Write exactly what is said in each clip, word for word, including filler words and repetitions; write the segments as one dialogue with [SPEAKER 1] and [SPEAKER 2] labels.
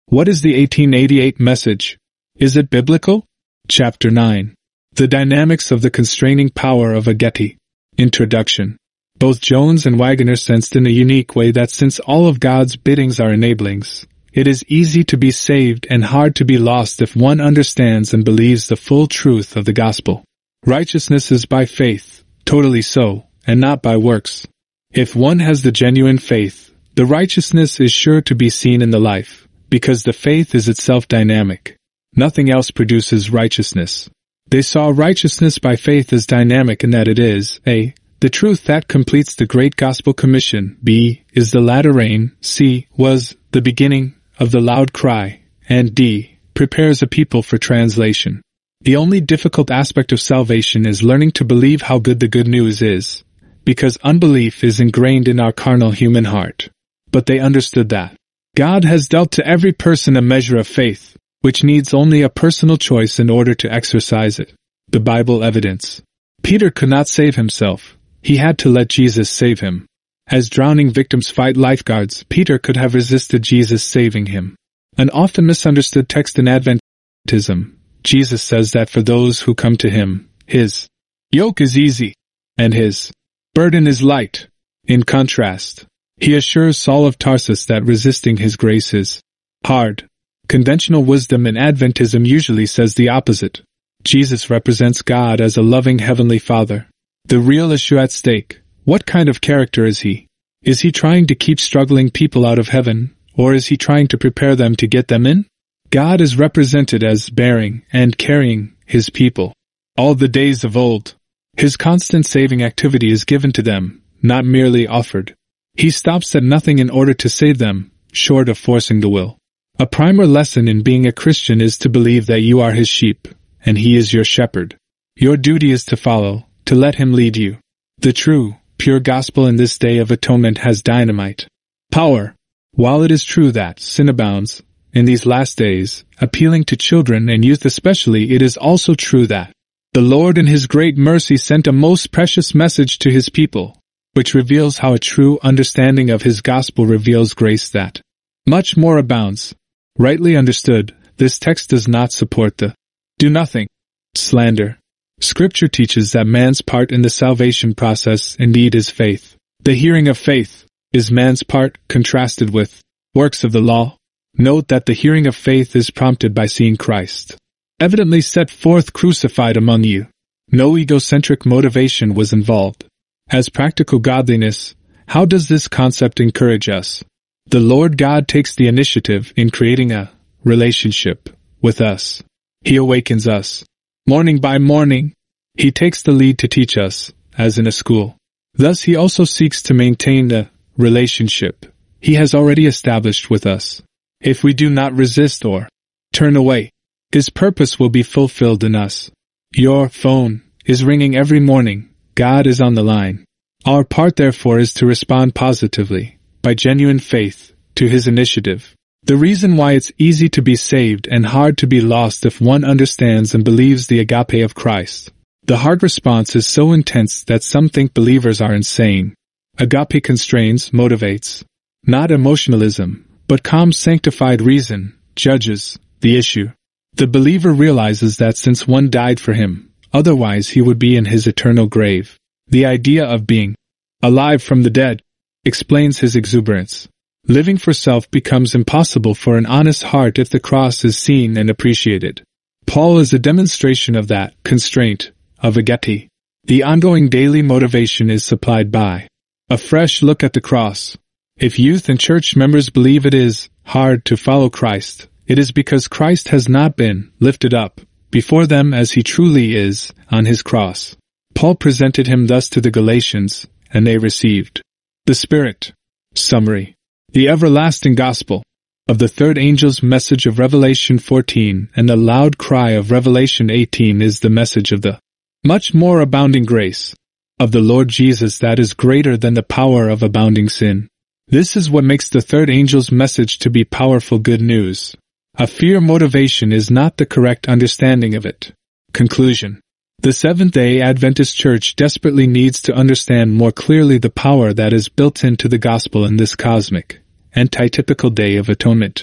[SPEAKER 1] What is the eighteen eighty-eight message? Is it biblical? Chapter nine. The Dynamics of the Constraining Power of Agapes. Introduction. Both Jones and Waggoner sensed in a unique way that since all of God's biddings are enablings, it is easy to be saved and hard to be lost if one understands and believes the full truth of the gospel. Righteousness is by faith, totally so, and not by works. If one has the genuine faith, the righteousness is sure to be seen in the life, because the faith is itself dynamic. Nothing else produces righteousness. They saw righteousness by faith as dynamic in that it is, A, the truth that completes the great gospel commission, B, is the latter rain, C, was the beginning of the loud cry, and D, prepares a people for translation. The only difficult aspect of salvation is learning to believe how good the good news is, because unbelief is ingrained in our carnal human heart. But they understood that God has dealt to every person a measure of faith, which needs only a personal choice in order to exercise it. The Bible evidence. Peter could not save himself. He had to let Jesus save him. As drowning victims fight lifeguards, Peter could have resisted Jesus saving him. An often misunderstood text in Adventism, Jesus says that for those who come to him, his yoke is easy, and his burden is light. In contrast, he assures Saul of Tarsus that resisting his grace is hard. Conventional wisdom in Adventism usually says the opposite. Jesus represents God as a loving heavenly Father. The real issue at stake, what kind of character is he? Is he trying to keep struggling people out of heaven, or is he trying to prepare them to get them in? God is represented as bearing and carrying his people. All the days of old, his constant saving activity is given to them, not merely offered. He stops at nothing in order to save them, short of forcing the will. A primer lesson in being a Christian is to believe that you are his sheep, and he is your shepherd. Your duty is to follow, to let him lead you. The true, pure gospel in this day of atonement has dynamite power. While it is true that sin abounds in these last days, appealing to children and youth especially, it is also true that the Lord in his great mercy sent a most precious message to his people, which reveals how a true understanding of his gospel reveals grace that much more abounds. Rightly understood, this text does not support the do nothing slander. Scripture teaches that man's part in the salvation process indeed is faith. The hearing of faith is man's part contrasted with works of the law. Note that the hearing of faith is prompted by seeing Christ evidently set forth crucified among you. No egocentric motivation was involved. As practical godliness, how does this concept encourage us? The Lord God takes the initiative in creating a relationship with us. He awakens us. Morning by morning, he takes the lead to teach us, as in a school. Thus he also seeks to maintain the relationship he has already established with us. If we do not resist or turn away, his purpose will be fulfilled in us. Your phone is ringing every morning. God is on the line. Our part therefore is to respond positively, by genuine faith, to his initiative. The reason why it's easy to be saved and hard to be lost if one understands and believes the agape of Christ. The heart response is so intense that some think believers are insane. Agape constrains, motivates. Not emotionalism, but calm sanctified reason, judges the issue. The believer realizes that since one died for him, otherwise he would be in his eternal grave. The idea of being alive from the dead explains his exuberance. Living for self becomes impossible for an honest heart if the cross is seen and appreciated. Paul is a demonstration of that constraint of agape. The ongoing daily motivation is supplied by a fresh look at the cross. If youth and church members believe it is hard to follow Christ, it is because Christ has not been lifted up before them as he truly is on his cross. Paul presented him thus to the Galatians, and they received the Spirit. Summary. The everlasting gospel of the third angel's message of Revelation fourteen and the loud cry of Revelation eighteen is the message of the much more abounding grace of the Lord Jesus that is greater than the power of abounding sin. This is what makes the third angel's message to be powerful good news. A fear motivation is not the correct understanding of it. Conclusion. The Seventh-day Adventist Church desperately needs to understand more clearly the power that is built into the gospel in this cosmic, antitypical day of atonement.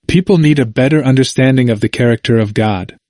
[SPEAKER 1] People need a better understanding of the character of God.